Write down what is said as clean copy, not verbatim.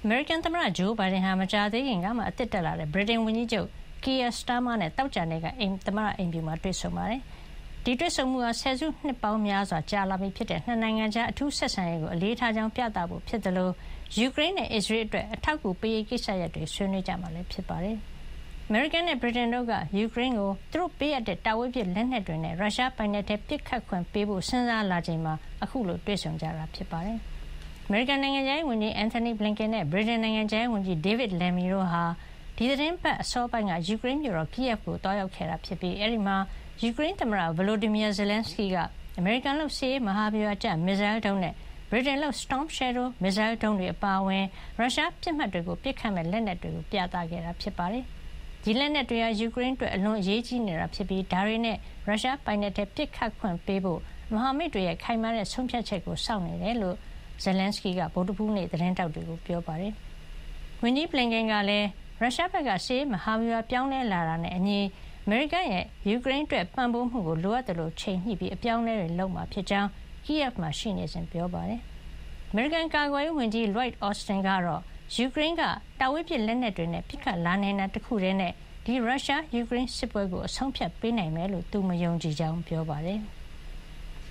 အမေရိကန်သမ္မတဂျိုးဘိုင်ဒန်ဟာမကြာသေးခင်ကမှအသစ်တက်လာတဲ့ဗြိတိန်ဝန်ကြီးချုပ်ကီယာစတားမားနဲ့သောကြာနေ့ကသမ္မတအိမ်ဖြူမှာတွေ့ဆုံပါတယ်။ဒီတွေ့ဆုံမှုဟာဆယ်စုနှစ်ပေါင်းများစွာကြာလာပြီဖြစ်တဲ့နှစ်နိုင်ငံကြားအထူးဆက်ဆံရေးကိုအလေးထားကြောင်းပြသဖို့ဖြစ်တယ်လို့ယူကရိန်းနဲ့အစ္စရေးအတွက်အထောက်အကူပေးရေးကိစ္စရပ်တွေဆွေးနွေးကြမှာလည်းဖြစ်ပါတယ်။အမေရိကန်နဲ့ဗြိတိန်တို့ကယူကရိန်းကိုသူတို့ပေးအပ်တဲ့တာဝေးပစ်လက်နက်တွေနဲ့ရုရှားပိုင်နက်ထဲပစ်ခတ်ခွင့်ပေးဖို့စဉ်းစားလာချိန်မှာအခုလိုတွေ့ဆုံကြတာဖြစ်ပါတယ်။အမေရိကန်နိုင်ငံခြားရေးဝန်ကြီးအန်ထိုနီဘလင်ကန်နဲ့ဗြိတိန်နိုင်ငံခြားရေးဝန်ကြီးဒေးဗစ်လမ်မီတို့ဟာဒီသီတင်းပတ်အစောပိုင်းကယူကရိန်းမြို့တော်ကီယက်ကိုသွားရောက်ခဲ့တာဖြစ်ပြီးအဲဒီမှာယူကရိန်းသမ္မတဗလိုဒီမီယာဇယ်လန်စကီကအမေရိကန်လုပ်စစ်ရေးမဟာဗျူဟာကျမစ်ဇိုင်းဒုံးနဲ့ဗြိတိန်လုပ် Storm Shadow မစ်ဇိုင်းဒုံးတွေအပါအဝင်ရုရှားပစ်မှတ်တွေကိုပစ်ခတ်မဲ့လက်နက်တွေကိုပြသခဲ့တာဖြစ်ပါတယ်။ဒီလက်နက်တွေဟာယူကရိန်းအတွက်အလွန်အရေးကြီးနေတာဖြစ်ပြီးဒါတွေနဲ့ရုရှားပိုင်နက်ထဲပစ်ခတ်ခွင့်ပေးဖို့မဟာမိတ်တွေရဲ့ခိုင်မာတဲ့ဆုံးဖြတ်ချက်ကိုစောင့်နေတယ်လို့ဇယ်လန်စကီကဗုဒ္ဓဟူးနေ့သတင်းတောက်တွေကိုပြောပါတယ်။ဝန်ကြီးဘလင်ကန်ကလည်းရုရှားဘက်ကစစ်ရေးမဟာဗျူဟာပြောင်းလဲလာတာနဲ့အညီအမေရိကန်ရဲ့ယူကရိန်းအတွက်ပံ့ပိုးမှုကိုလိုအပ်သလိုချိန်ညှိပြီးအပြောင်းအလဲတွေလုပ်မှာဖြစ်ကြောင်းကီယက်မှာရှိနေစဉ်ပြောပါတယ်။အမေရိကန်ကာကွယ်ရေးဝန်ကြီးလွိုက်အော်စတင်ကတော့ယူကရိန်းကတာဝေးပစ်လက်နက်တွေနဲ့ပစ်ခတ်လာနေတာတခုတည်းနဲ့ဒီရုရှားယူကရိန်းစစ်ပွဲကိုအဆုံးဖြတ်ပေးနိုင်မယ်လို့သူမယုံကြည်ကြောင်းပြောပါတယ်။